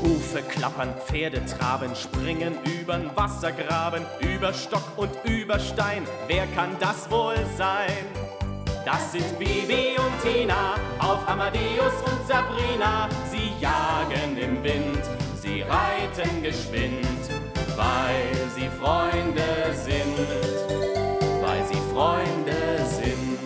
Hufe klappern, Pferde traben, springen übern Wassergraben, über Stock und über Stein. Wer kann das wohl sein? Das sind Bibi und Tina, auf Amadeus und Sabrina. Sie jagen im Wind, sie reiten geschwind, weil sie Freunde sind, weil sie Freunde sind.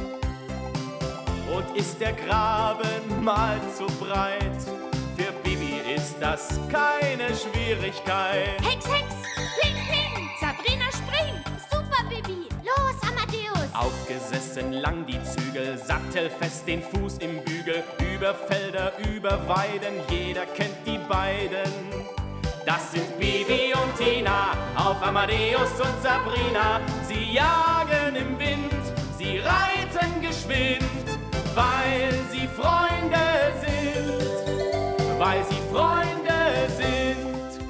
Und ist der Graben mal zu breit, für Bibi ist das keine Schwierigkeit. Hex, Hex, Pling, Pling, Sabrina spring, super Bibi, los Amadeus. Aufgesessen lang die Zügel, sattelfest den Fuß im Bügel, über Felder, über Weiden, jeder kennt die beiden. Das sind Bibi und Tina, auf Amadeus und Sabrina. Sie jagen im Wind, sie reiten geschwind, weil sie Freunde sind, weil sie Freunde sind.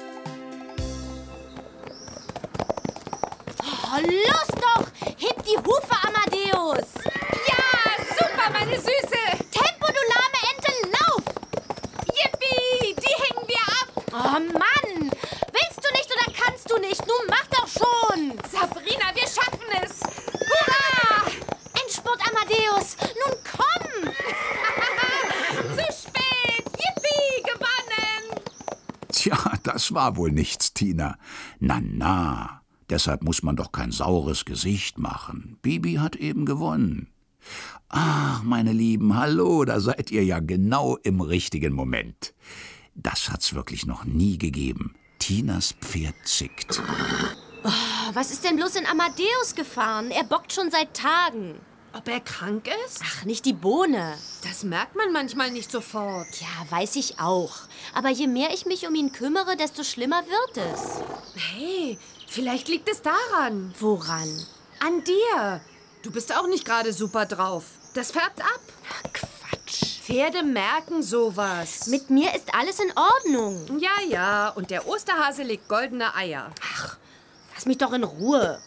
Oh, los doch, heb die Hufe, Amadeus. Ja, super, meine Süße. Tempo, du lahme Ente, lauf. Yippie, die hängen wir ab. Oh Mann, willst du nicht oder kannst du nicht? Nun mach doch schon. Sabrina, wir schaffen es. Hurra! Endspurt, Amadeus, nun komm. Zu spät. Yippie, gewonnen. Tja, das war wohl nichts, Tina. Na, deshalb muss man doch kein saures Gesicht machen. Bibi hat eben gewonnen. Ach, meine Lieben, hallo, da seid ihr ja genau im richtigen Moment. Das hat's wirklich noch nie gegeben. Tinas Pferd zickt. Oh, was ist denn bloß in Amadeus gefahren? Er bockt schon seit Tagen. Ob er krank ist? Ach, nicht die Bohne. Das merkt man manchmal nicht sofort. Ja, weiß ich auch. Aber je mehr ich mich um ihn kümmere, desto schlimmer wird es. Hey, vielleicht liegt es daran. Woran? An dir. Du bist auch nicht gerade super drauf. Das färbt ab. Ach, Quatsch. Pferde merken sowas. Mit mir ist alles in Ordnung. Ja, und der Osterhase legt goldene Eier. Ach, lass mich doch in Ruhe.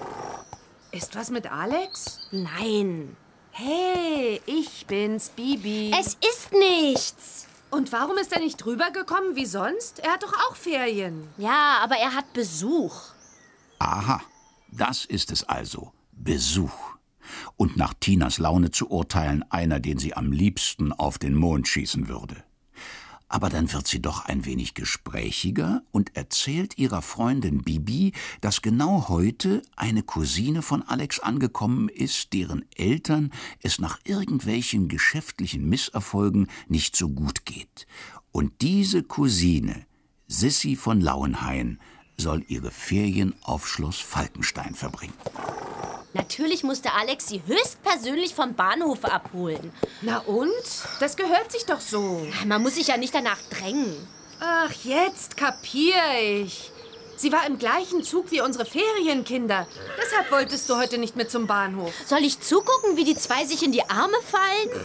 Ist was mit Alex? Nein. Hey, ich bin's, Bibi. Es ist nichts. Und warum ist er nicht rübergekommen wie sonst? Er hat doch auch Ferien. Ja, aber er hat Besuch. Aha, das ist es also. Besuch. Und nach Tinas Laune zu urteilen, einer, den sie am liebsten auf den Mond schießen würde. Aber dann wird sie doch ein wenig gesprächiger und erzählt ihrer Freundin Bibi, dass genau heute eine Cousine von Alex angekommen ist, deren Eltern es nach irgendwelchen geschäftlichen Misserfolgen nicht so gut geht. Und diese Cousine, Sissi von Lauenhain, soll ihre Ferien auf Schloss Falkenstein verbringen. Natürlich musste Alex sie höchstpersönlich vom Bahnhof abholen. Na und? Das gehört sich doch so. Man muss sich ja nicht danach drängen. Ach, jetzt kapier ich. Sie war im gleichen Zug wie unsere Ferienkinder. Deshalb wolltest du heute nicht mit zum Bahnhof. Soll ich zugucken, wie die zwei sich in die Arme fallen?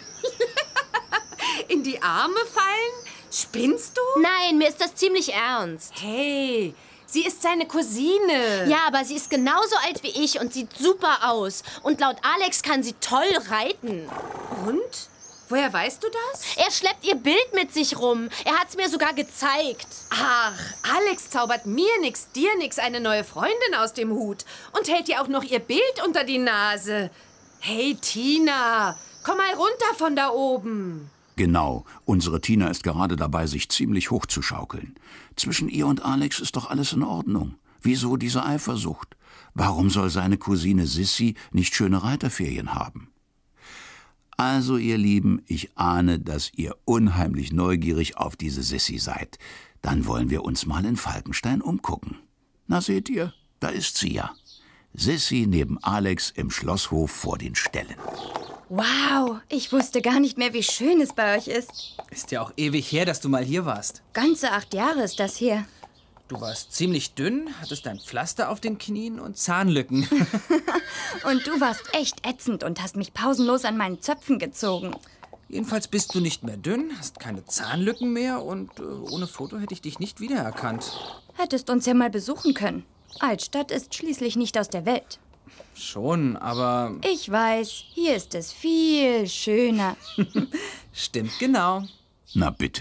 In die Arme fallen? Spinnst du? Nein, mir ist das ziemlich ernst. Hey, sie ist seine Cousine. Ja, aber sie ist genauso alt wie ich und sieht super aus. Und laut Alex kann sie toll reiten. Und? Woher weißt du das? Er schleppt ihr Bild mit sich rum. Er hat's mir sogar gezeigt. Ach, Alex zaubert mir nix, dir nix eine neue Freundin aus dem Hut. Und hält dir auch noch ihr Bild unter die Nase. Hey, Tina, komm mal runter von da oben. Genau, unsere Tina ist gerade dabei, sich ziemlich hochzuschaukeln. Zwischen ihr und Alex ist doch alles in Ordnung. Wieso diese Eifersucht? Warum soll seine Cousine Sissi nicht schöne Reiterferien haben? Also, ihr Lieben, ich ahne, dass ihr unheimlich neugierig auf diese Sissi seid. Dann wollen wir uns mal in Falkenstein umgucken. Na, seht ihr, da ist sie ja. Sissi neben Alex im Schlosshof vor den Ställen. Wow, ich wusste gar nicht mehr, wie schön es bei euch ist. Ist ja auch ewig her, dass du mal hier warst. Ganze 8 Jahre ist das hier. Du warst ziemlich dünn, hattest ein Pflaster auf den Knien und Zahnlücken. Und du warst echt ätzend und hast mich pausenlos an meinen Zöpfen gezogen. Jedenfalls bist du nicht mehr dünn, hast keine Zahnlücken mehr und ohne Foto hätte ich dich nicht wiedererkannt. Hättest uns ja mal besuchen können. Altstadt ist schließlich nicht aus der Welt. Schon, aber... Ich weiß, hier ist es viel schöner. Stimmt genau. Na bitte,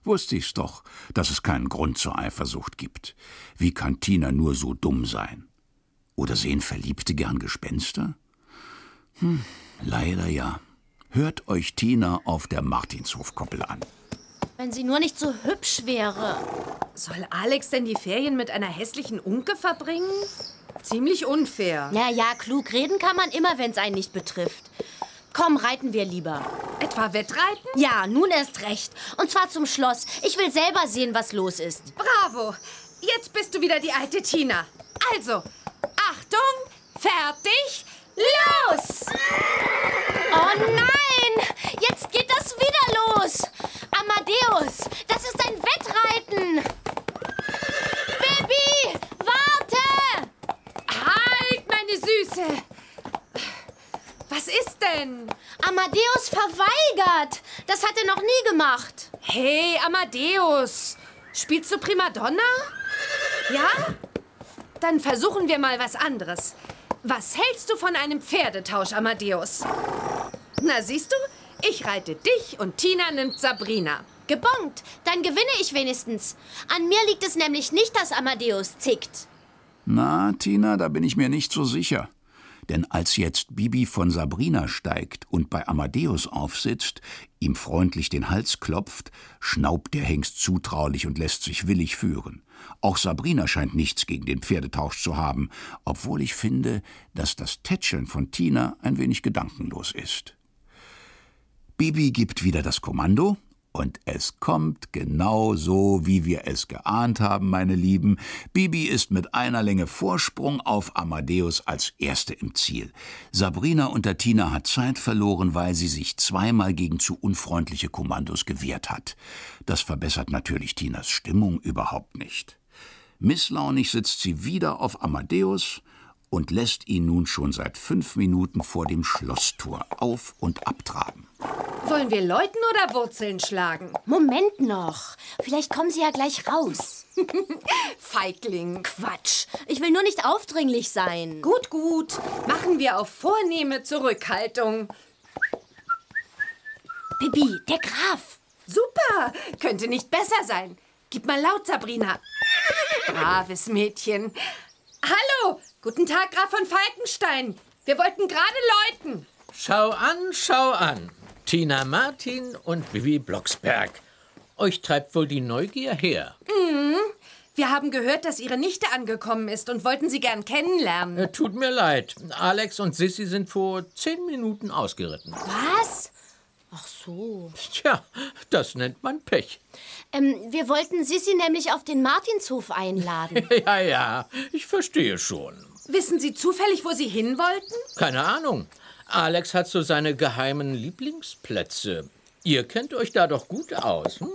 Wusste ich's doch, dass es keinen Grund zur Eifersucht gibt. Wie kann Tina nur so dumm sein? Oder sehen Verliebte gern Gespenster? Leider ja. Hört euch Tina auf der Martinshofkoppel an. Wenn sie nur nicht so hübsch wäre. Soll Alex denn die Ferien mit einer hässlichen Unke verbringen? Ziemlich unfair. Ja, klug reden kann man immer, wenn es einen nicht betrifft. Komm, reiten wir lieber. Etwa Wettreiten? Ja, nun erst recht. Und zwar zum Schloss. Ich will selber sehen, was los ist. Bravo! Jetzt bist du wieder die alte Tina. Also, Achtung, fertig, los! Oh nein! Jetzt geht das wieder los! Amadeus, das ist ein Wettreiten! Baby, warte! Halt, meine Süße! Was ist denn? Amadeus verweigert! Das hat er noch nie gemacht. Hey, Amadeus! Spielst du Primadonna? Ja? Dann versuchen wir mal was anderes. Was hältst du von einem Pferdetausch, Amadeus? Na, siehst du? Ich reite dich und Tina nimmt Sabrina. Gebongt, dann gewinne ich wenigstens. An mir liegt es nämlich nicht, dass Amadeus zickt. Na, Tina, da bin ich mir nicht so sicher. Denn als jetzt Bibi von Sabrina steigt und bei Amadeus aufsitzt, ihm freundlich den Hals klopft, schnaubt der Hengst zutraulich und lässt sich willig führen. Auch Sabrina scheint nichts gegen den Pferdetausch zu haben, obwohl ich finde, dass das Tätscheln von Tina ein wenig gedankenlos ist. Bibi gibt wieder das Kommando. Und es kommt genau so, wie wir es geahnt haben, meine Lieben. Bibi ist mit einer Länge Vorsprung auf Amadeus als Erste im Ziel. Sabrina unter Tina hat Zeit verloren, weil sie sich zweimal gegen zu unfreundliche Kommandos gewehrt hat. Das verbessert natürlich Tinas Stimmung überhaupt nicht. Misslaunig sitzt sie wieder auf Amadeus und lässt ihn nun schon seit 5 Minuten vor dem Schlosstor auf- und abtraben. Wollen wir läuten oder Wurzeln schlagen? Moment noch. Vielleicht kommen sie ja gleich raus. Feigling. Quatsch. Ich will nur nicht aufdringlich sein. Gut. Machen wir auf vornehme Zurückhaltung. Bibi, der Graf. Super. Könnte nicht besser sein. Gib mal laut, Sabrina. Braves Mädchen. Hallo. Guten Tag, Graf von Falkenstein. Wir wollten gerade läuten. Schau an. Tina Martin und Bibi Blocksberg. Euch treibt wohl die Neugier her. Wir haben gehört, dass Ihre Nichte angekommen ist und wollten Sie gern kennenlernen. Tut mir leid. Alex und Sissi sind vor 10 Minuten ausgeritten. Was? Ach so. Tja, das nennt man Pech. Wir wollten Sissi nämlich auf den Martinshof einladen. Ja, ich verstehe schon. Wissen Sie zufällig, wo Sie hin wollten? Keine Ahnung. Alex hat so seine geheimen Lieblingsplätze. Ihr kennt euch da doch gut aus, hm?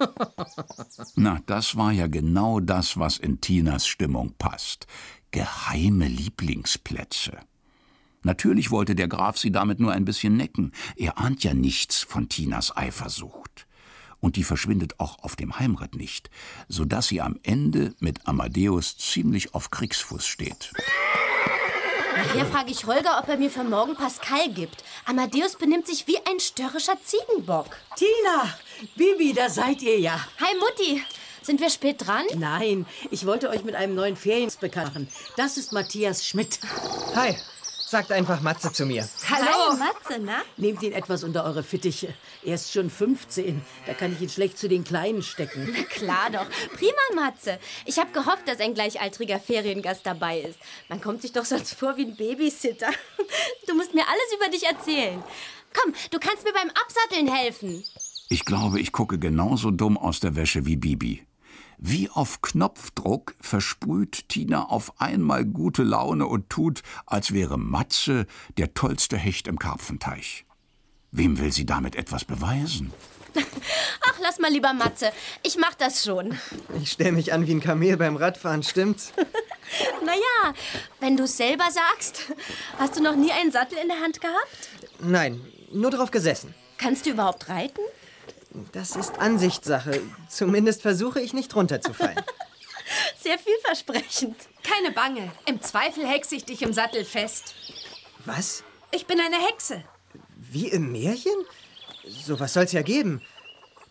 Na, das war ja genau das, was in Tinas Stimmung passt. Geheime Lieblingsplätze. Natürlich wollte der Graf sie damit nur ein bisschen necken. Er ahnt ja nichts von Tinas Eifersucht. Und die verschwindet auch auf dem Heimritt nicht, sodass sie am Ende mit Amadeus ziemlich auf Kriegsfuß steht. Nachher frage ich Holger, ob er mir für morgen Pascal gibt. Amadeus benimmt sich wie ein störrischer Ziegenbock. Tina, Bibi, da seid ihr ja. Hi Mutti, sind wir spät dran? Nein, ich wollte euch mit einem neuen Ferienspiel bekannt machen. Das ist Matthias Schmidt. Hi, sagt einfach Matze zu mir. Hallo. Matze, na? Nehmt ihn etwas unter eure Fittiche. Er ist schon 15. Da kann ich ihn schlecht zu den Kleinen stecken. Na klar doch. Prima, Matze. Ich habe gehofft, dass ein gleichaltriger Feriengast dabei ist. Man kommt sich doch sonst vor wie ein Babysitter. Du musst mir alles über dich erzählen. Komm, du kannst mir beim Absatteln helfen. Ich glaube, ich gucke genauso dumm aus der Wäsche wie Bibi. Wie auf Knopfdruck versprüht Tina auf einmal gute Laune und tut, als wäre Matze der tollste Hecht im Karpfenteich. Wem will sie damit etwas beweisen? Ach, lass mal lieber Matze. Ich mach das schon. Ich stelle mich an wie ein Kamel beim Radfahren, stimmt's? Naja, wenn du es selber sagst. Hast du noch nie einen Sattel in der Hand gehabt? Nein, nur drauf gesessen. Kannst du überhaupt reiten? Das ist Ansichtssache. Zumindest versuche ich nicht runterzufallen. Sehr vielversprechend. Keine Bange. Im Zweifel hexe ich dich im Sattel fest. Was? Ich bin eine Hexe. Wie im Märchen? So was soll's ja geben.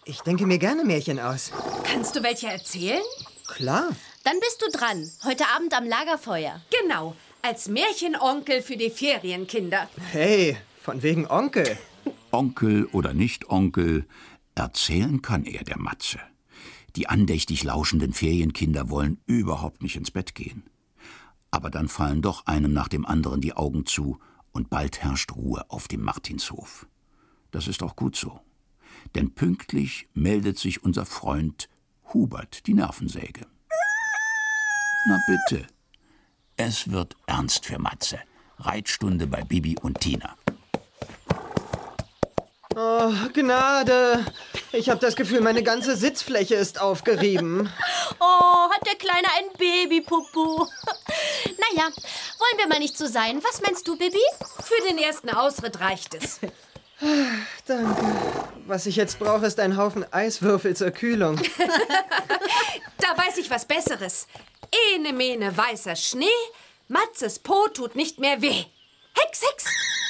Ich denke mir gerne Märchen aus. Kannst du welche erzählen? Klar. Dann bist du dran. Heute Abend am Lagerfeuer. Genau, als Märchenonkel für die Ferienkinder. Hey, von wegen Onkel. Onkel oder nicht Onkel, erzählen kann er, der Matze. Die andächtig lauschenden Ferienkinder wollen überhaupt nicht ins Bett gehen. Aber dann fallen doch einem nach dem anderen die Augen zu und bald herrscht Ruhe auf dem Martinshof. Das ist auch gut so. Denn pünktlich meldet sich unser Freund Hubert, die Nervensäge. Na bitte. Es wird ernst für Matze. Reitstunde bei Bibi und Tina. Oh, Gnade. Ich habe das Gefühl, meine ganze Sitzfläche ist aufgerieben. Oh, hat der Kleine ein Babypopo. Naja, wollen wir mal nicht so sein. Was meinst du, Bibi? Für den ersten Ausritt reicht es. Danke. Was ich jetzt brauche, ist ein Haufen Eiswürfel zur Kühlung. Da weiß ich was Besseres. Ene mene weißer Schnee, Matzes Po tut nicht mehr weh. Hex, Hex!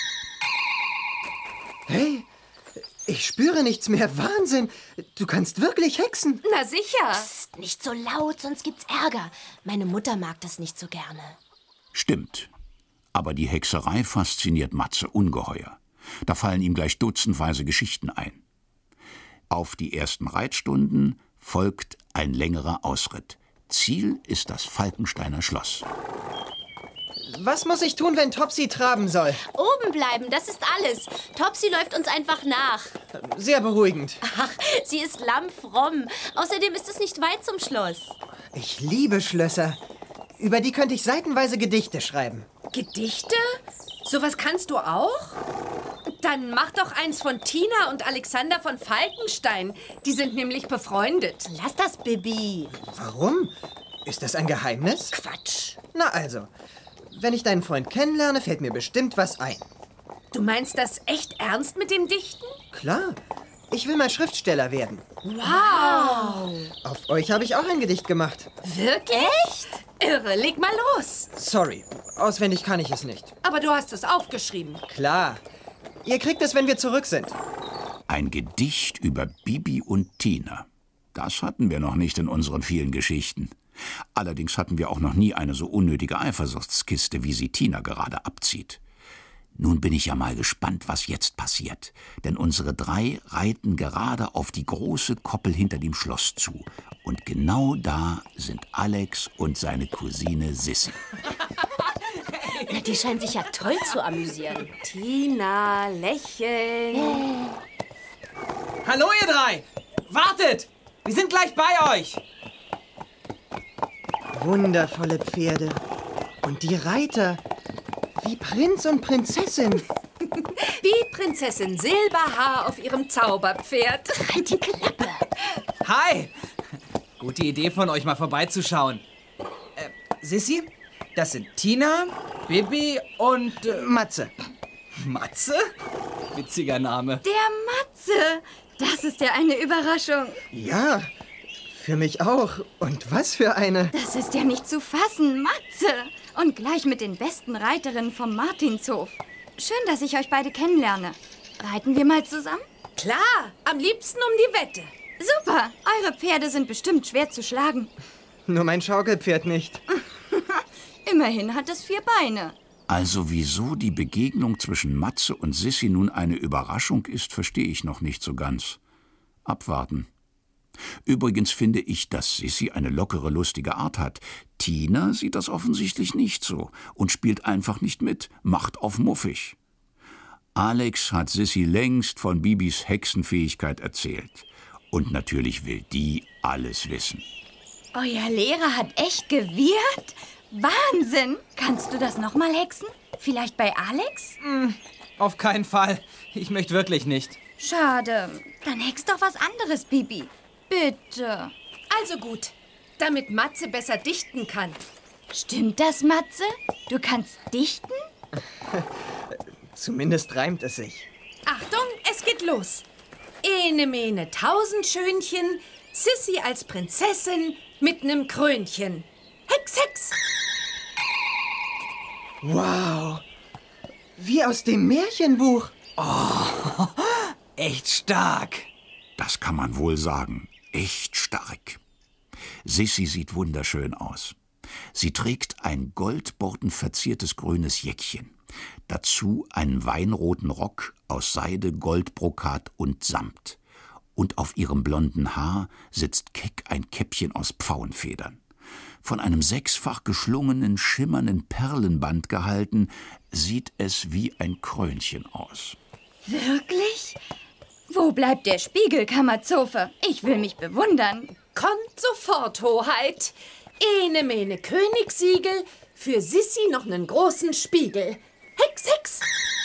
Hey, ich spüre nichts mehr. Wahnsinn. Du kannst wirklich hexen. Na sicher. Psst, nicht so laut, sonst gibt's Ärger. Meine Mutter mag das nicht so gerne. Stimmt. Aber die Hexerei fasziniert Matze ungeheuer. Da fallen ihm gleich dutzendweise Geschichten ein. Auf die ersten Reitstunden folgt ein längerer Ausritt. Ziel ist das Falkensteiner Schloss. Was muss ich tun, wenn Topsy traben soll? Oben bleiben, das ist alles. Topsy läuft uns einfach nach. Sehr beruhigend. Ach, sie ist lammfromm. Außerdem ist es nicht weit zum Schloss. Ich liebe Schlösser. Über die könnte ich seitenweise Gedichte schreiben. Gedichte? Sowas kannst du auch? Dann mach doch eins von Tina und Alexander von Falkenstein. Die sind nämlich befreundet. Lass das, Bibi. Warum? Ist das ein Geheimnis? Quatsch. Na also, wenn ich deinen Freund kennenlerne, fällt mir bestimmt was ein. Du meinst das echt ernst mit dem Dichten? Klar, ich will mal Schriftsteller werden. Wow! Auf euch habe ich auch ein Gedicht gemacht. Wirklich? Echt? Irre, leg mal los. Sorry, auswendig kann ich es nicht. Aber du hast es aufgeschrieben. Klar. Ihr kriegt es, wenn wir zurück sind. Ein Gedicht über Bibi und Tina. Das hatten wir noch nicht in unseren vielen Geschichten. Allerdings hatten wir auch noch nie eine so unnötige Eifersuchtskiste, wie sie Tina gerade abzieht. Nun bin ich ja mal gespannt, was jetzt passiert. Denn unsere drei reiten gerade auf die große Koppel hinter dem Schloss zu. Und genau da sind Alex und seine Cousine Sissi. Na, die scheinen sich ja toll zu amüsieren. Tina, lächeln. Hallo, ihr drei! Wartet! Wir sind gleich bei euch! Wundervolle Pferde. Und die Reiter. Wie Prinz und Prinzessin. Wie Prinzessin Silberhaar auf ihrem Zauberpferd. Halt die Klappe. Hi! Gute Idee von euch, mal vorbeizuschauen. Sissi, das sind Tina, Bibi und... Matze. Matze? Witziger Name. Der Matze. Das ist ja eine Überraschung. Ja, für mich auch. Und was für eine. Das ist ja nicht zu fassen, Matze. Und gleich mit den besten Reiterinnen vom Martinshof. Schön, dass ich euch beide kennenlerne. Reiten wir mal zusammen? Klar, am liebsten um die Wette. Super, eure Pferde sind bestimmt schwer zu schlagen. Nur mein Schaukelpferd nicht. Immerhin hat es 4 Beine. Also wieso die Begegnung zwischen Matze und Sissi nun eine Überraschung ist, verstehe ich noch nicht so ganz. Abwarten. Übrigens finde ich, dass Sissi eine lockere, lustige Art hat. Tina sieht das offensichtlich nicht so und spielt einfach nicht mit, macht auf muffig. Alex hat Sissi längst von Bibis Hexenfähigkeit erzählt. Und natürlich will die alles wissen. Euer Lehrer hat echt gewirkt? Wahnsinn! Kannst du das nochmal hexen? Vielleicht bei Alex? Auf keinen Fall. Ich möchte wirklich nicht. Schade. Dann hex doch was anderes, Bibi. Bitte. Also gut, damit Matze besser dichten kann. Stimmt das, Matze? Du kannst dichten? Zumindest reimt es sich. Achtung, es geht los. Ene mene Tausendschönchen, Sissi als Prinzessin mit nem Krönchen. Hex, Hex! Wow. Wie aus dem Märchenbuch. Echt stark. Das kann man wohl sagen. Echt stark. Sissi sieht wunderschön aus. Sie trägt ein goldbortenverziertes grünes Jäckchen. Dazu einen weinroten Rock aus Seide, Goldbrokat und Samt. Und auf ihrem blonden Haar sitzt keck ein Käppchen aus Pfauenfedern. Von einem 6-fach geschlungenen, schimmernden Perlenband gehalten, sieht es wie ein Krönchen aus. Wirklich? Wo bleibt der Spiegel, Kammerzofe? Ich will mich bewundern. Kommt sofort, Hoheit. Ene mene Königssiegel, für Sissi noch einen großen Spiegel. Hex, Hex!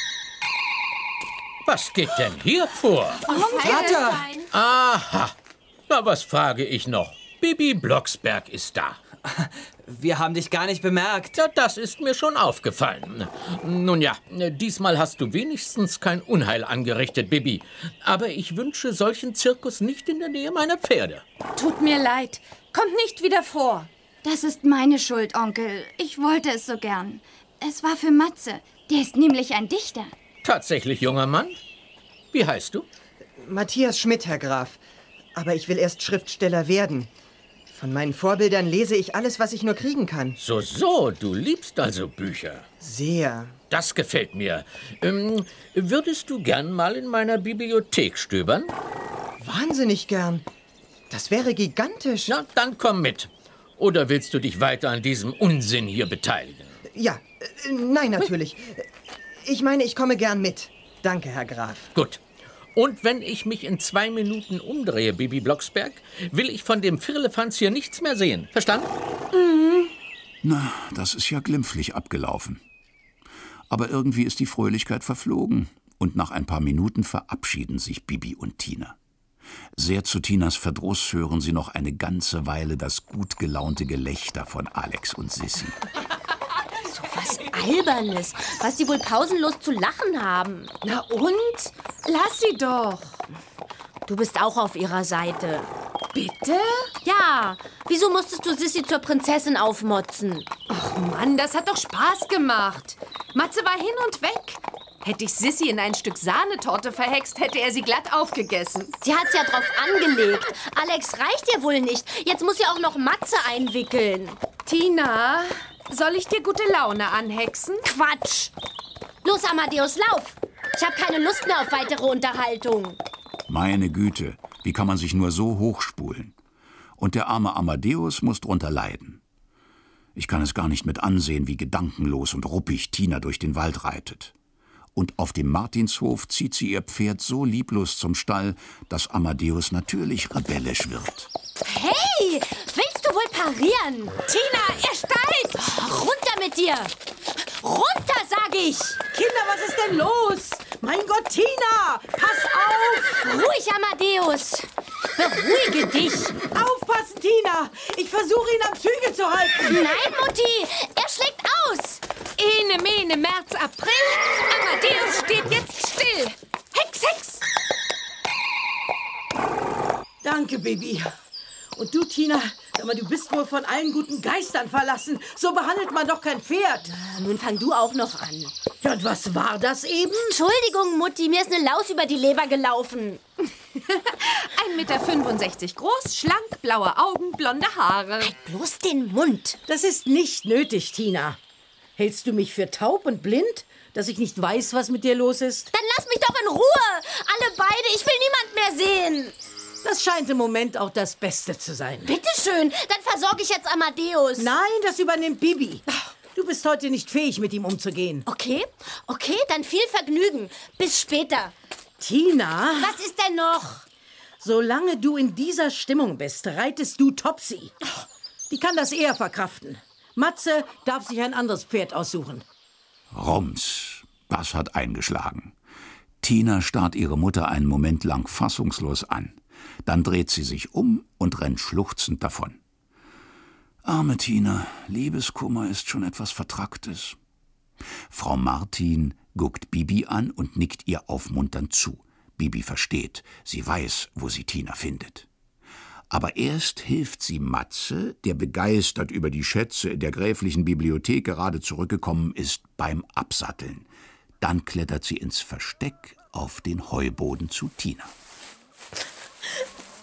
Was geht denn hier vor? Vater! Aha, na was frage ich noch? Bibi Blocksberg ist da. Wir haben dich gar nicht bemerkt. Ja, das ist mir schon aufgefallen. Nun ja, diesmal hast du wenigstens kein Unheil angerichtet, Bibi. Aber ich wünsche solchen Zirkus nicht in der Nähe meiner Pferde. Tut mir leid. Kommt nicht wieder vor. Das ist meine Schuld, Onkel. Ich wollte es so gern. Es war für Matze. Der ist nämlich ein Dichter. Tatsächlich, junger Mann? Wie heißt du? Matthias Schmidt, Herr Graf. Aber ich will erst Schriftsteller werden. Von meinen Vorbildern lese ich alles, was ich nur kriegen kann. So, du liebst also Bücher. Sehr. Das gefällt mir. Würdest du gern mal in meiner Bibliothek stöbern? Wahnsinnig gern. Das wäre gigantisch. Na, dann komm mit. Oder willst du dich weiter an diesem Unsinn hier beteiligen? Ja, nein, natürlich. Ich meine, ich komme gern mit. Danke, Herr Graf. Gut. Und wenn ich mich in 2 Minuten umdrehe, Bibi Blocksberg, will ich von dem Firlefanz hier nichts mehr sehen. Verstanden? Mhm. Na, das ist ja glimpflich abgelaufen. Aber irgendwie ist die Fröhlichkeit verflogen. Und nach ein paar Minuten verabschieden sich Bibi und Tina. Sehr zu Tinas Verdruss hören sie noch eine ganze Weile das gut gelaunte Gelächter von Alex und Sissi. So was Albernes, was die wohl pausenlos zu lachen haben. Na und? Lass sie doch. Du bist auch auf ihrer Seite. Bitte? Ja, wieso musstest du Sissi zur Prinzessin aufmotzen? Ach Mann, das hat doch Spaß gemacht. Matze war hin und weg. Hätte ich Sissi in ein Stück Sahnetorte verhext, hätte er sie glatt aufgegessen. Sie hat's ja drauf angelegt. Alex reicht ihr wohl nicht. Jetzt muss sie auch noch Matze einwickeln. Tina, soll ich dir gute Laune anhexen? Quatsch! Los, Amadeus, lauf! Ich habe keine Lust mehr auf weitere Unterhaltung. Meine Güte, wie kann man sich nur so hochspulen? Und der arme Amadeus muss drunter leiden. Ich kann es gar nicht mit ansehen, wie gedankenlos und ruppig Tina durch den Wald reitet. Und auf dem Martinshof zieht sie ihr Pferd so lieblos zum Stall, dass Amadeus natürlich rebellisch wird. Hey, willst du wohl parieren? Tina, er steigt! Runter mit dir! Runter, sag ich! Kinder, was ist denn los? Mein Gott, Tina! Pass auf! Ruhig, Amadeus! Beruhige dich! Aufpassen, Tina! Ich versuche, ihn am Zügel zu halten! Nein, Mutti! Er schlägt aus! Ene, mene, März, April. Amadeus steht jetzt still. Hex, Hex! Danke, Baby. Und du, Tina, aber du bist wohl von allen guten Geistern verlassen. So behandelt man doch kein Pferd. Nun fang du auch noch an. Ja, und was war das eben? Entschuldigung, Mutti, mir ist eine Laus über die Leber gelaufen. 1,65 Meter groß, schlank, blaue Augen, blonde Haare. Halt bloß den Mund. Das ist nicht nötig, Tina. Hältst du mich für taub und blind, dass ich nicht weiß, was mit dir los ist? Dann lass mich doch in Ruhe. Alle beide, ich will niemand mehr sehen. Das scheint im Moment auch das Beste zu sein. Bitteschön, dann versorge ich jetzt Amadeus. Nein, das übernimmt Bibi. Du bist heute nicht fähig, mit ihm umzugehen. Okay, dann viel Vergnügen. Bis später. Tina? Was ist denn noch? Solange du in dieser Stimmung bist, reitest du Topsy. Die kann das eher verkraften. Matze darf sich ein anderes Pferd aussuchen. Rums, das hat eingeschlagen. Tina starrt ihre Mutter einen Moment lang fassungslos an. Dann dreht sie sich um und rennt schluchzend davon. Arme Tina, Liebeskummer ist schon etwas Vertracktes. Frau Martin guckt Bibi an und nickt ihr aufmunternd zu. Bibi versteht, sie weiß, wo sie Tina findet. Aber erst hilft sie Matze, der begeistert über die Schätze in der gräflichen Bibliothek gerade zurückgekommen ist, beim Absatteln. Dann klettert sie ins Versteck auf den Heuboden zu Tina.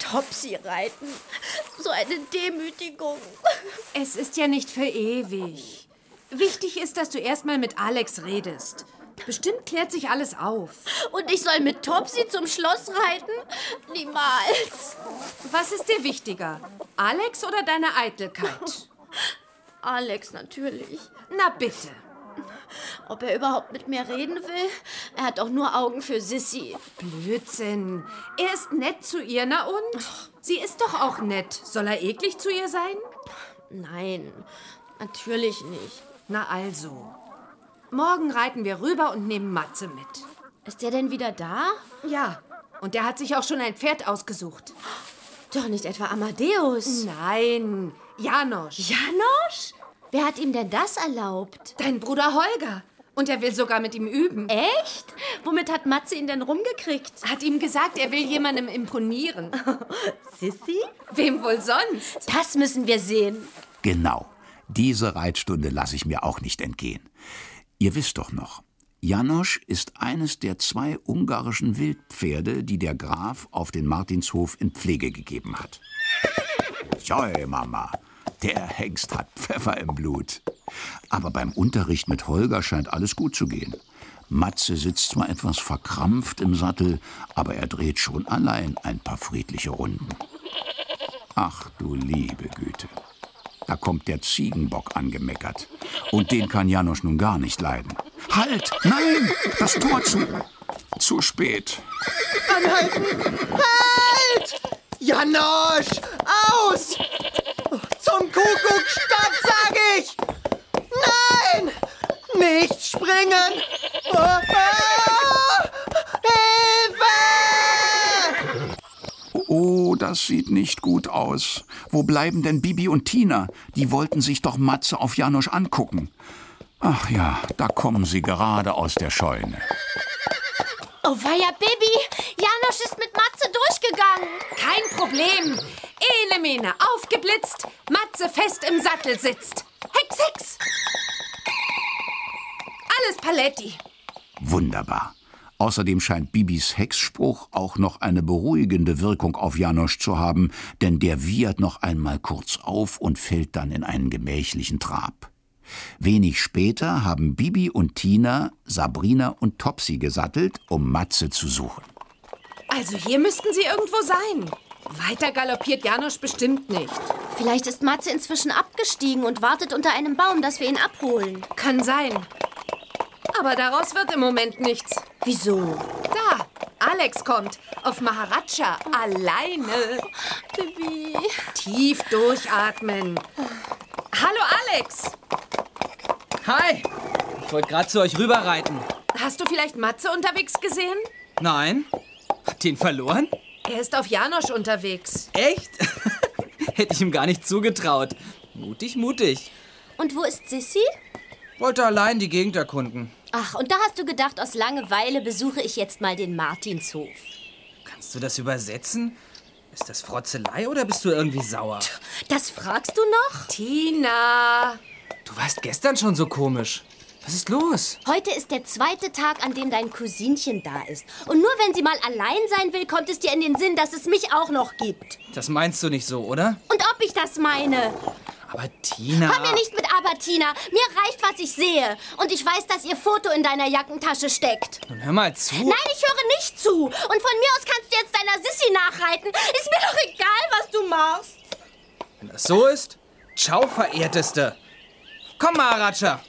Topsy reiten. So eine Demütigung. Es ist ja nicht für ewig. Wichtig ist, dass du erstmal mit Alex redest. Bestimmt klärt sich alles auf. Und ich soll mit Topsy zum Schloss reiten? Niemals. Was ist dir wichtiger? Alex oder deine Eitelkeit? Alex, natürlich. Na bitte. Ob er überhaupt mit mir reden will? Er hat doch nur Augen für Sissy. Blödsinn. Er ist nett zu ihr, na und? Sie ist doch auch nett. Soll er eklig zu ihr sein? Nein, natürlich nicht. Na also. Morgen reiten wir rüber und nehmen Matze mit. Ist der denn wieder da? Ja, und der hat sich auch schon ein Pferd ausgesucht. Doch nicht etwa Amadeus. Nein, Janosch. Janosch? Wer hat ihm denn das erlaubt? Dein Bruder Holger. Und er will sogar mit ihm üben. Echt? Womit hat Matze ihn denn rumgekriegt? Hat ihm gesagt, er will jemandem imponieren. Sissy? Wem wohl sonst? Das müssen wir sehen. Genau. Diese Reitstunde lasse ich mir auch nicht entgehen. Ihr wisst doch noch, Janosch ist eines der 2 ungarischen Wildpferde, die der Graf auf den Martinshof in Pflege gegeben hat. Joi, Mama, der Hengst hat Pfeffer im Blut. Aber beim Unterricht mit Holger scheint alles gut zu gehen. Matze sitzt zwar etwas verkrampft im Sattel, aber er dreht schon allein ein paar friedliche Runden. Ach du liebe Güte. Da kommt der Ziegenbock angemeckert. Und den kann Janosch nun gar nicht leiden. Halt! Nein! Das Tor zu! Zu spät. Anhalten! Halt! Janosch! Aus! Zum Kuckuck, stopp, sag ich! Nein! Nicht springen! Hilfe! Oh, das sieht nicht gut aus. Wo bleiben denn Bibi und Tina? Die wollten sich doch Matze auf Janosch angucken. Ach ja, da kommen sie gerade aus der Scheune. Oh weia, Baby! Janosch ist mit Matze durchgegangen. Kein Problem. Ene Mene, aufgeblitzt. Matze fest im Sattel sitzt. Hex, hex! Alles Paletti. Wunderbar. Außerdem scheint Bibis Hexspruch auch noch eine beruhigende Wirkung auf Janosch zu haben, denn der wiehert noch einmal kurz auf und fällt dann in einen gemächlichen Trab. Wenig später haben Bibi und Tina Sabrina und Topsy gesattelt, um Matze zu suchen. Also hier müssten sie irgendwo sein. Weiter galoppiert Janosch bestimmt nicht. Vielleicht ist Matze inzwischen abgestiegen und wartet unter einem Baum, dass wir ihn abholen. Kann sein. Aber daraus wird im Moment nichts. Wieso? Da, Alex kommt. Auf Maharaja. Alleine. Baby. Tief durchatmen. Hallo, Alex. Hi! Ich wollte gerade zu euch rüberreiten. Hast du vielleicht Matze unterwegs gesehen? Nein? Habt ihr ihn verloren? Er ist auf Janosch unterwegs. Echt? Hätte ich ihm gar nicht zugetraut. Mutig, mutig. Und wo ist Sissy? Wollte allein die Gegend erkunden. Ach, und da hast du gedacht, aus Langeweile besuche ich jetzt mal den Martinshof. Kannst du das übersetzen? Ist das Frotzelei oder bist du irgendwie sauer? Das fragst du noch? Tina. Du warst gestern schon so komisch. Was ist los? Heute ist der 2. Tag, an dem dein Cousinchen da ist. Und nur wenn sie mal allein sein will, kommt es dir in den Sinn, dass es mich auch noch gibt. Das meinst du nicht so, oder? Und ob ich das meine? Aber Tina... Hör mir nicht mit Aber, Tina. Mir reicht, was ich sehe. Und ich weiß, dass ihr Foto in deiner Jackentasche steckt. Nun hör mal zu. Nein, ich höre nicht zu. Und von mir aus kannst du jetzt deiner Sissy nachreiten. Ist mir doch egal, was du machst. Wenn das so ist, ciao, Verehrteste. Komm, Maharaja.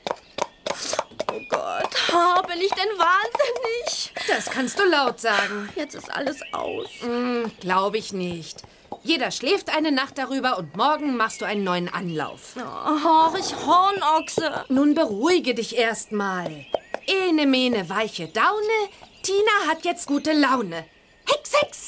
Oh Gott, oh, bin ich denn wahnsinnig? Das kannst du laut sagen. Jetzt ist alles aus. Glaube ich nicht. Jeder schläft eine Nacht darüber und morgen machst du einen neuen Anlauf. Oh, ich Hornochse. Nun beruhige dich erst mal. Ene Mene weiche Daune, Tina hat jetzt gute Laune. Hex, hex!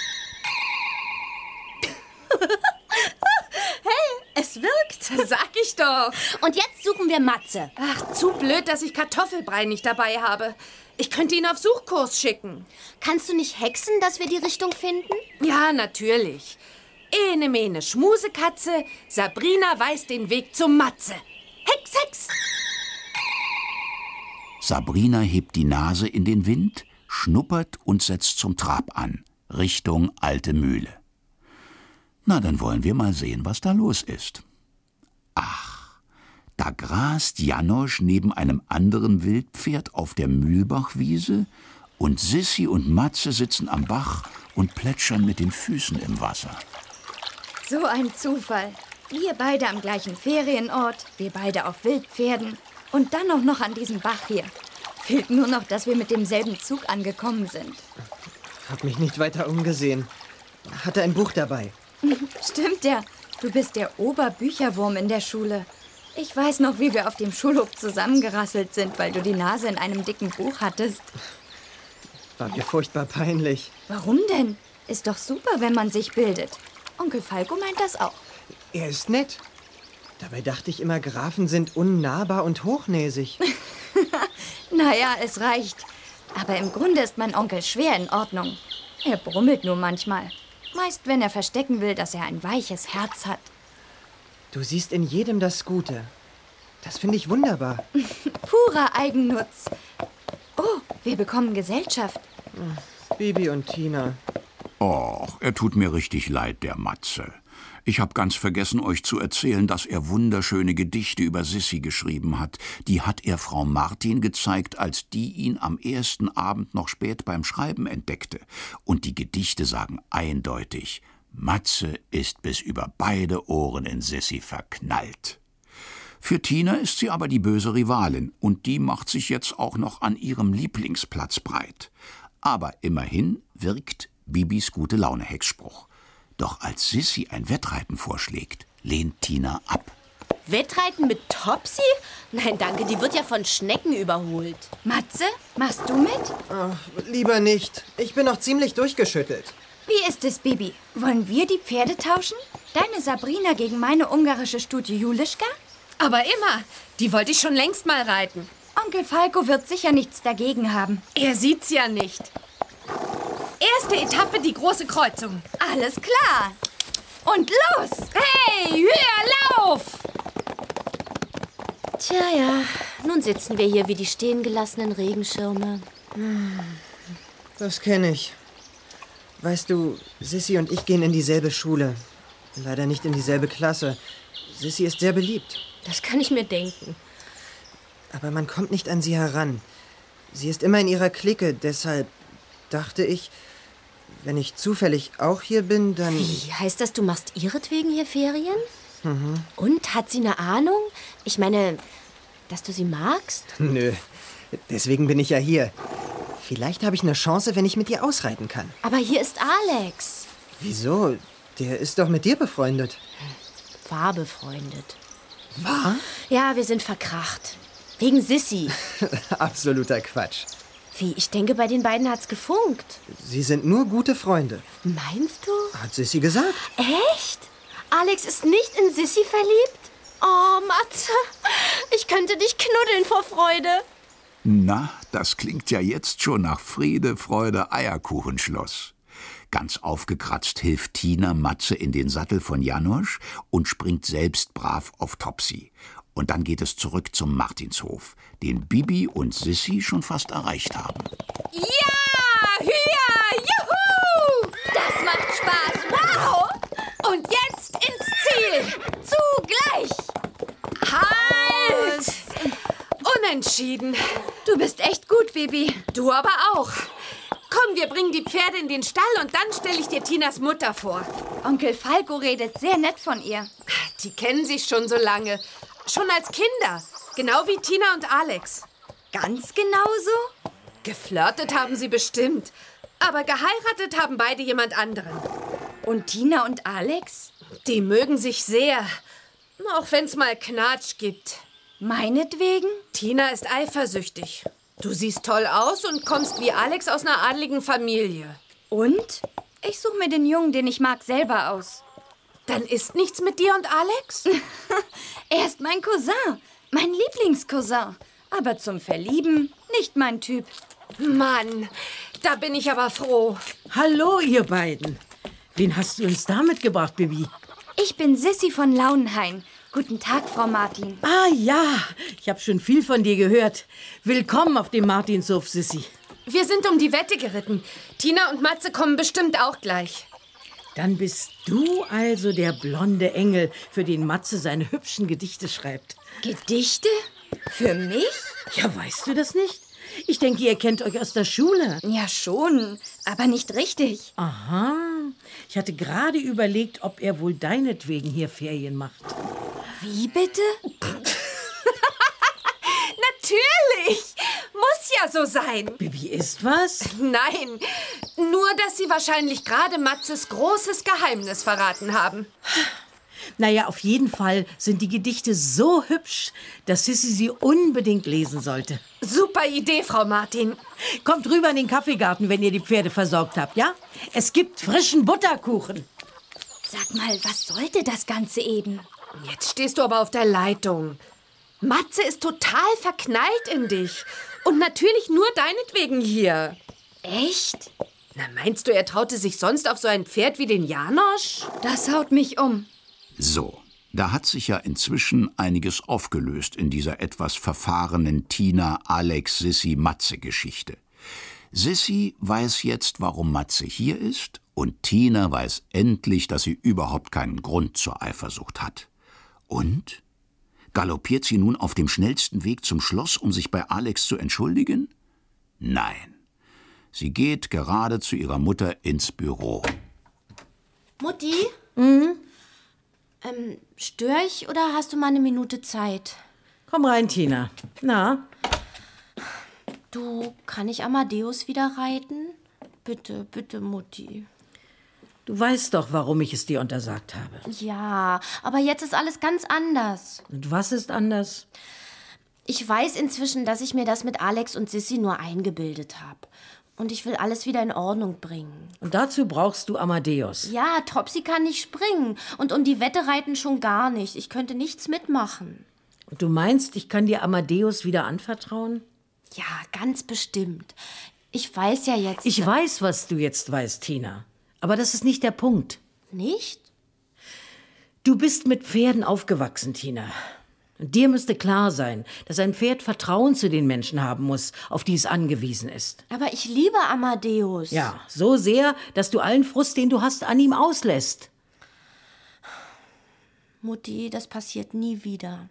Hey, es wirkt. Sag ich doch. Und jetzt suchen wir Matze. Ach, zu blöd, dass ich Kartoffelbrei nicht dabei habe. Ich könnte ihn auf Suchkurs schicken. Kannst du nicht hexen, dass wir die Richtung finden? Ja, natürlich. Ene Mene Schmusekatze, Sabrina weiß den Weg zum Matze. Hex, hex! Sabrina hebt die Nase in den Wind, schnuppert und setzt zum Trab an, Richtung alte Mühle. Na, dann wollen wir mal sehen, was da los ist. Ach, da grast Janosch neben einem anderen Wildpferd auf der Mühlbachwiese und Sissi und Matze sitzen am Bach und plätschern mit den Füßen im Wasser. So ein Zufall. Wir beide am gleichen Ferienort, wir beide auf Wildpferden und dann auch noch an diesem Bach hier. Fehlt nur noch, dass wir mit demselben Zug angekommen sind. Hab mich nicht weiter umgesehen. Hatte ein Buch dabei. Stimmt ja. Du bist der Oberbücherwurm in der Schule. Ich weiß noch, wie wir auf dem Schulhof zusammengerasselt sind, weil du die Nase in einem dicken Buch hattest. War mir furchtbar peinlich. Warum denn? Ist doch super, wenn man sich bildet. Onkel Falco meint das auch. Er ist nett. Dabei dachte ich immer, Grafen sind unnahbar und hochnäsig. Naja, es reicht. Aber im Grunde ist mein Onkel schwer in Ordnung. Er brummelt nur manchmal. Meist, wenn er verstecken will, dass er ein weiches Herz hat. Du siehst in jedem das Gute. Das finde ich wunderbar. Purer Eigennutz. Oh, wir bekommen Gesellschaft. Bibi und Tina. Och, er tut mir richtig leid, der Matze. Ich habe ganz vergessen, euch zu erzählen, dass er wunderschöne Gedichte über Sissi geschrieben hat. Die hat er Frau Martin gezeigt, als die ihn am ersten Abend noch spät beim Schreiben entdeckte. Und die Gedichte sagen eindeutig, Matze ist bis über beide Ohren in Sissi verknallt. Für Tina ist sie aber die böse Rivalin, und die macht sich jetzt auch noch an ihrem Lieblingsplatz breit. Aber immerhin wirkt Bibis Gute-Laune-Hexspruch. Doch als Sissi ein Wettreiten vorschlägt, lehnt Tina ab. Wettreiten mit Topsy? Nein, danke, die wird ja von Schnecken überholt. Matze, machst du mit? Ach, lieber nicht. Ich bin noch ziemlich durchgeschüttelt. Wie ist es, Bibi? Wollen wir die Pferde tauschen? Deine Sabrina gegen meine ungarische Stute Julischka? Aber immer. Die wollte ich schon längst mal reiten. Onkel Falco wird sicher nichts dagegen haben. Er sieht's ja nicht. Erste Etappe, die große Kreuzung. Alles klar. Und los! Hey, höher, lauf! Tja, ja, nun sitzen wir hier wie die stehen gelassenen Regenschirme. Das kenne ich. Weißt du, Sissi und ich gehen in dieselbe Schule. Leider nicht in dieselbe Klasse. Sissi ist sehr beliebt. Das kann ich mir denken. Aber man kommt nicht an sie heran. Sie ist immer in ihrer Clique, deshalb dachte ich, wenn ich zufällig auch hier bin, dann... Wie? Heißt das, du machst ihretwegen hier Ferien? Mhm. Und, hat sie eine Ahnung? Ich meine, dass du sie magst? Nö, deswegen bin ich ja hier. Vielleicht habe ich eine Chance, wenn ich mit ihr ausreiten kann. Aber hier ist Alex. Wieso? Der ist doch mit dir befreundet. War befreundet. War? Ja, wir sind verkracht. Wegen Sissi. Absoluter Quatsch. Wie? Ich denke, bei den beiden hat's gefunkt. Sie sind nur gute Freunde. Meinst du? Hat Sissi gesagt. Echt? Alex ist nicht in Sissi verliebt? Oh, Matze, ich könnte dich knuddeln vor Freude. Na, das klingt ja jetzt schon nach Friede, Freude, Eierkuchenschloss. Ganz aufgekratzt hilft Tina Matze in den Sattel von Janosch und springt selbst brav auf Topsy. Und dann geht es zurück zum Martinshof, den Bibi und Sissi schon fast erreicht haben. Ja! Hüa! Juhu! Das macht Spaß! Wow! Und jetzt ins Ziel! Zugleich! Halt! Unentschieden. Du bist echt gut, Bibi. Du aber auch. Komm, wir bringen die Pferde in den Stall und dann stelle ich dir Tinas Mutter vor. Onkel Falco redet sehr nett von ihr. Die kennen sich schon so lange. Schon als Kinder. Genau wie Tina und Alex. Ganz genauso? Geflirtet haben sie bestimmt. Aber geheiratet haben beide jemand anderen. Und Tina und Alex? Die mögen sich sehr. Auch wenn es mal Knatsch gibt. Meinetwegen? Tina ist eifersüchtig. Du siehst toll aus und kommst wie Alex aus einer adligen Familie. Und? Ich suche mir den Jungen, den ich mag, selber aus. Dann ist nichts mit dir und Alex? Er ist mein Cousin, mein Lieblingscousin. Aber zum Verlieben nicht mein Typ. Mann, da bin ich aber froh. Hallo, ihr beiden. Wen hast du uns da mitgebracht, Bibi? Ich bin Sissi von Launenhain. Guten Tag, Frau Martin. Ah ja, ich habe schon viel von dir gehört. Willkommen auf dem Martinshof, Sissi. Wir sind um die Wette geritten. Tina und Matze kommen bestimmt auch gleich. Dann bist du also der blonde Engel, für den Matze seine hübschen Gedichte schreibt. Gedichte? Für mich? Ja, weißt du das nicht? Ich denke, ihr kennt euch aus der Schule. Ja, schon, aber nicht richtig. Aha. Ich hatte gerade überlegt, ob er wohl deinetwegen hier Ferien macht. Wie bitte? Natürlich! Muss ja so sein. Bibi, ist was? Nein, nur dass Sie wahrscheinlich gerade Matzes großes Geheimnis verraten haben. Naja, auf jeden Fall sind die Gedichte so hübsch, dass Sissi sie unbedingt lesen sollte. Super Idee, Frau Martin. Kommt rüber in den Kaffeegarten, wenn ihr die Pferde versorgt habt, ja? Es gibt frischen Butterkuchen. Sag mal, was sollte das Ganze eben? Jetzt stehst du aber auf der Leitung. Matze ist total verknallt in dich. Und natürlich nur deinetwegen hier. Echt? Na, meinst du, er traute sich sonst auf so ein Pferd wie den Janosch? Das haut mich um. So, da hat sich ja inzwischen einiges aufgelöst in dieser etwas verfahrenen Tina-Alex-Sissi-Matze-Geschichte. Sissi weiß jetzt, warum Matze hier ist, und Tina weiß endlich, dass sie überhaupt keinen Grund zur Eifersucht hat. Und? Galoppiert sie nun auf dem schnellsten Weg zum Schloss, um sich bei Alex zu entschuldigen? Nein. Sie geht gerade zu ihrer Mutter ins Büro. Mutti? Störe ich oder hast du mal eine Minute Zeit? Komm rein, Tina. Na? Du, kann ich Amadeus wieder reiten? Bitte, bitte, Mutti. Du weißt doch, warum ich es dir untersagt habe. Ja, aber jetzt ist alles ganz anders. Und was ist anders? Ich weiß inzwischen, dass ich mir das mit Alex und Sissi nur eingebildet habe. Und ich will alles wieder in Ordnung bringen. Und dazu brauchst du Amadeus. Ja, Topsy kann nicht springen. Und um die Wette reiten schon gar nicht. Ich könnte nichts mitmachen. Und du meinst, ich kann dir Amadeus wieder anvertrauen? Ja, ganz bestimmt. Ich weiß ja jetzt... Ich weiß, was du jetzt weißt, Tina. Aber das ist nicht der Punkt. Nicht? Du bist mit Pferden aufgewachsen, Tina. Und dir müsste klar sein, dass ein Pferd Vertrauen zu den Menschen haben muss, auf die es angewiesen ist. Aber ich liebe Amadeus. Ja, so sehr, dass du allen Frust, den du hast, an ihm auslässt. Mutti, das passiert nie wieder.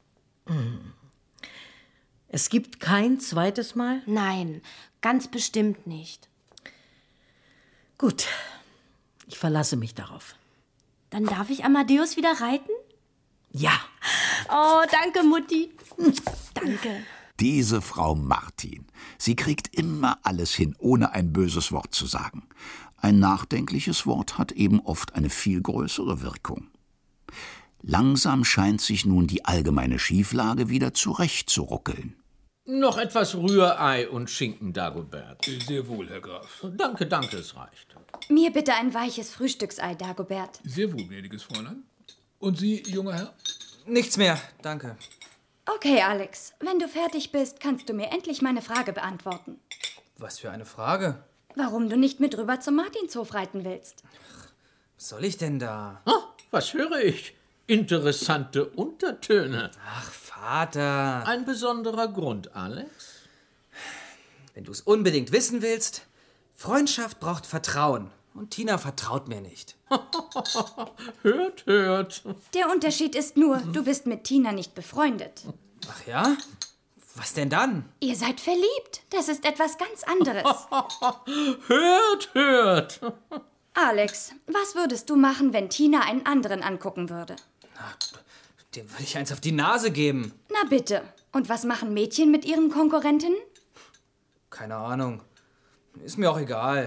Es gibt kein zweites Mal? Nein, ganz bestimmt nicht. Gut, ich verlasse mich darauf. Dann darf ich Amadeus wieder reiten? Ja. Oh, danke, Mutti. Danke. Diese Frau Martin, sie kriegt immer alles hin, ohne ein böses Wort zu sagen. Ein nachdenkliches Wort hat eben oft eine viel größere Wirkung. Langsam scheint sich nun die allgemeine Schieflage wieder zurechtzuruckeln. Noch etwas Rührei und Schinken, Dagobert. Sehr wohl, Herr Graf. Danke, danke, es reicht. Mir bitte ein weiches Frühstücksei, Dagobert. Sehr wohl, gnädiges Fräulein. Und Sie, junger Herr? Nichts mehr, danke. Okay, Alex, wenn du fertig bist, kannst du mir endlich meine Frage beantworten. Was für eine Frage. Warum du nicht mit rüber zum Martinshof reiten willst? Was soll ich denn da? Oh, was höre ich? Interessante Untertöne. Ach, Vater. Ein besonderer Grund, Alex? Wenn du es unbedingt wissen willst, Freundschaft braucht Vertrauen. Und Tina vertraut mir nicht. Hört, hört. Der Unterschied ist nur, du bist mit Tina nicht befreundet. Ach ja? Was denn dann? Ihr seid verliebt. Das ist etwas ganz anderes. Hört, hört. Alex, was würdest du machen, wenn Tina einen anderen angucken würde? Dem würde ich eins auf die Nase geben. Na bitte. Und was machen Mädchen mit ihren Konkurrentinnen? Keine Ahnung. Ist mir auch egal.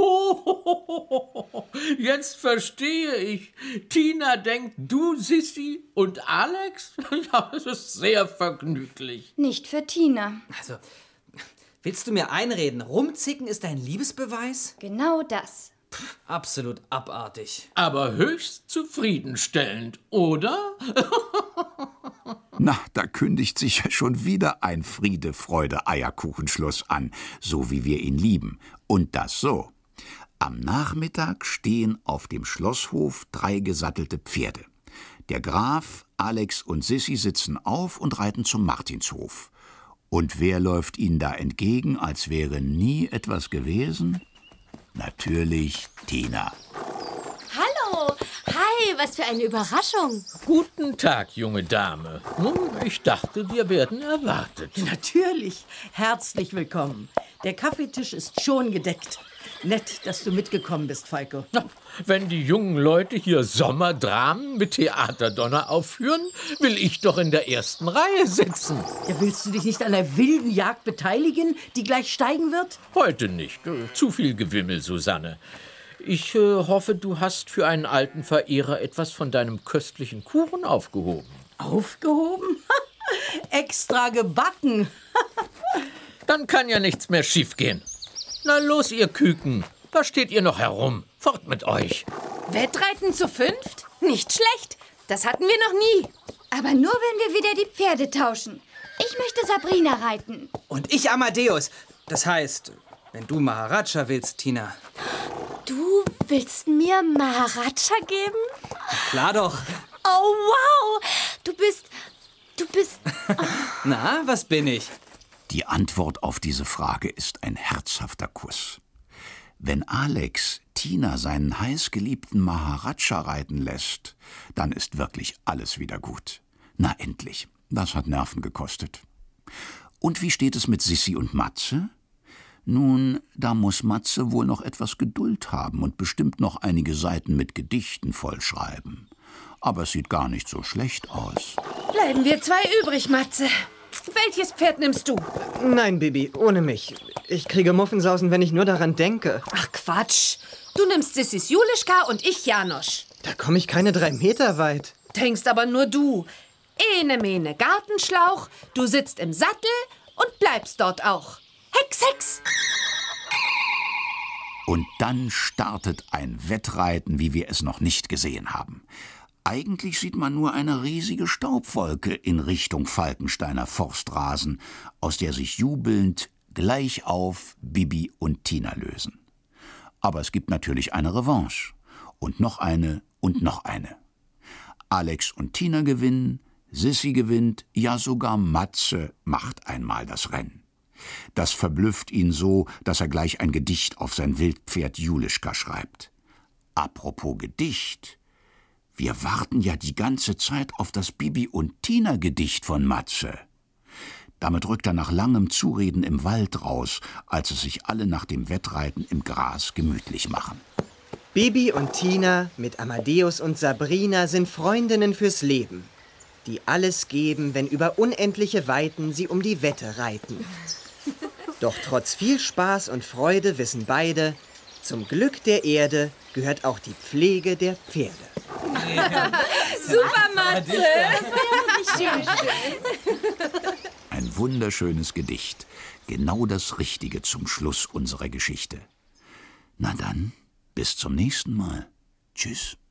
Oho, jetzt verstehe ich. Tina denkt, du, Sissi und Alex? Ja, es ist sehr vergnüglich. Nicht für Tina. Also, willst du mir einreden, rumzicken ist ein Liebesbeweis? Genau das. Absolut abartig. Aber höchst zufriedenstellend, oder? Na, da kündigt sich ja schon wieder ein Friede, Freude, Eierkuchenschluss an, so wie wir ihn lieben. Und das so. Am Nachmittag stehen auf dem Schlosshof 3 gesattelte Pferde. Der Graf, Alex und Sissi sitzen auf und reiten zum Martinshof. Und wer läuft ihnen da entgegen, als wäre nie etwas gewesen? Natürlich Tina. Hey, was für eine Überraschung. Guten Tag, junge Dame. Nun, ich dachte, wir werden erwartet. Natürlich. Herzlich willkommen. Der Kaffeetisch ist schon gedeckt. Nett, dass du mitgekommen bist, Falco. Na, wenn die jungen Leute hier Sommerdramen mit Theaterdonner aufführen, will ich doch in der ersten Reihe sitzen. Ja, willst du dich nicht an der wilden Jagd beteiligen, die gleich steigen wird? Heute nicht. Zu viel Gewimmel, Susanne. Ich hoffe, du hast für einen alten Verehrer etwas von deinem köstlichen Kuchen aufgehoben. Aufgehoben? Extra gebacken. Dann kann ja nichts mehr schiefgehen. Na los, ihr Küken. Da steht ihr noch herum. Fort mit euch. Wettreiten zu 5? Nicht schlecht. Das hatten wir noch nie. Aber nur, wenn wir wieder die Pferde tauschen. Ich möchte Sabrina reiten. Und ich Amadeus. Das heißt, wenn du Maharaja willst, Tina. Du willst mir Maharaja geben? Klar doch. Oh, wow. Du bist... Na, was bin ich? Die Antwort auf diese Frage ist ein herzhafter Kuss. Wenn Alex Tina seinen heißgeliebten Maharaja reiten lässt, dann ist wirklich alles wieder gut. Na endlich, das hat Nerven gekostet. Und wie steht es mit Sissi und Matze? Nun, da muss Matze wohl noch etwas Geduld haben und bestimmt noch einige Seiten mit Gedichten vollschreiben. Aber es sieht gar nicht so schlecht aus. Bleiben wir 2 übrig, Matze. Welches Pferd nimmst du? Nein, Bibi, ohne mich. Ich kriege Muffensausen, wenn ich nur daran denke. Ach, Quatsch. Du nimmst Sissis Julischka und ich Janosch. Da komme ich keine 3 Meter weit. Denkst aber nur du. Ene mene Gartenschlauch, du sitzt im Sattel und bleibst dort auch. Hex, Hex! Und dann startet ein Wettreiten, wie wir es noch nicht gesehen haben. Eigentlich sieht man nur eine riesige Staubwolke in Richtung Falkensteiner Forstrasen, aus der sich jubelnd gleich auf Bibi und Tina lösen. Aber es gibt natürlich eine Revanche. Und noch eine und noch eine. Alex und Tina gewinnen, Sissi gewinnt, ja sogar Matze macht einmal das Rennen. Das verblüfft ihn so, dass er gleich ein Gedicht auf sein Wildpferd Julischka schreibt. Apropos Gedicht. Wir warten ja die ganze Zeit auf das Bibi- und Tina-Gedicht von Matze. Damit rückt er nach langem Zureden im Wald raus, als es sich alle nach dem Wettreiten im Gras gemütlich machen. Bibi und Tina mit Amadeus und Sabrina sind Freundinnen fürs Leben, die alles geben, wenn über unendliche Weiten sie um die Wette reiten. Doch trotz viel Spaß und Freude wissen beide, zum Glück der Erde gehört auch die Pflege der Pferde. Super, Matze! Ein wunderschönes Gedicht. Genau das Richtige zum Schluss unserer Geschichte. Na dann, bis zum nächsten Mal. Tschüss.